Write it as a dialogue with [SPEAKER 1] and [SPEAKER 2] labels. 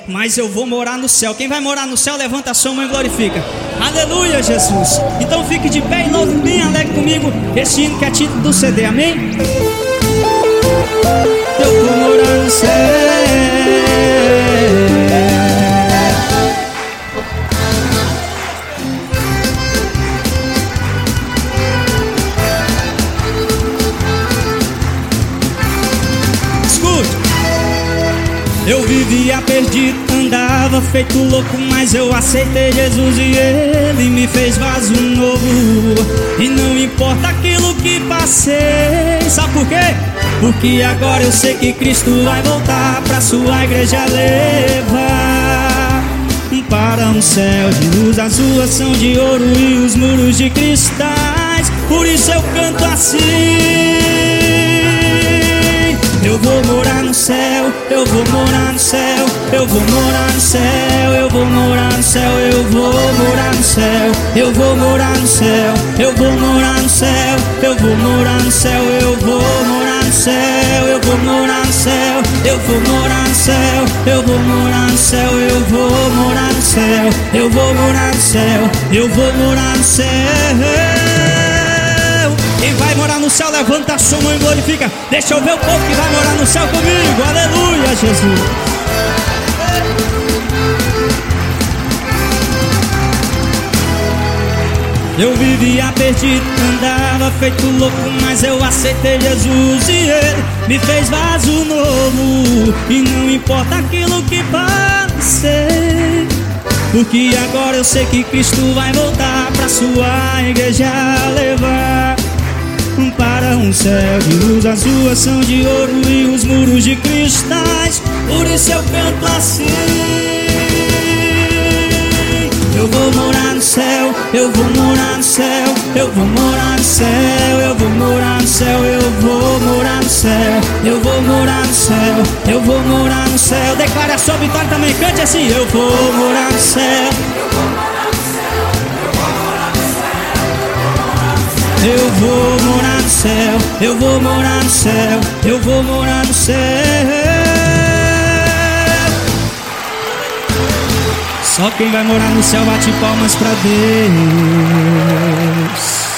[SPEAKER 1] mas eu vou morar no céu. Quem vai morar no céu, levanta a sua mão e glorifica. Aleluia, Jesus. Então fique de pé e louve bem alegre comigo esse hino que é título do CD, amém? Eu vou morar no céu. Eu vivia perdido, andava feito louco, mas eu aceitei Jesus e Ele me fez vaso novo. E não importa aquilo que passei, sabe por quê? Porque agora eu sei que Cristo vai voltar pra sua igreja levar para um céu de luz. As ruas são de ouro e os muros de cristais, por isso eu canto assim. Eu vou morar no céu, eu vou morar no céu, eu vou morar no céu, eu vou morar no céu, eu vou morar no céu, eu vou morar no céu, eu vou morar no céu, eu vou morar no céu, eu vou morar no céu, eu vou morar no céu, eu vou morar no céu, eu vou morar no céu, eu vou morar no céu, eu vou morar no céu, eu vou morar no céu. Quem vai morar no céu, levanta a sua mão e glorifica. Deixa eu ver o povo que vai morar no céu comigo. Aleluia, Jesus. Eu vivia perdido, andava feito louco, mas eu aceitei Jesus e Ele me fez vaso novo. E não importa aquilo que passei, porque agora eu sei que Cristo vai voltar pra sua igreja levar para um céu de luz. As ruas são de ouro e os muros de cristais, por isso eu canto assim. Eu vou morar no céu, eu vou morar no céu, eu vou morar no céu, eu vou morar no céu, eu vou morar no céu, eu vou morar no céu, eu vou morar no céu. Declare a sua vitória também, cante assim. Eu vou morar no céu, eu vou morar no céu, eu vou morar no céu, eu vou morar no céu. Só quem vai morar no céu bate palmas pra Deus.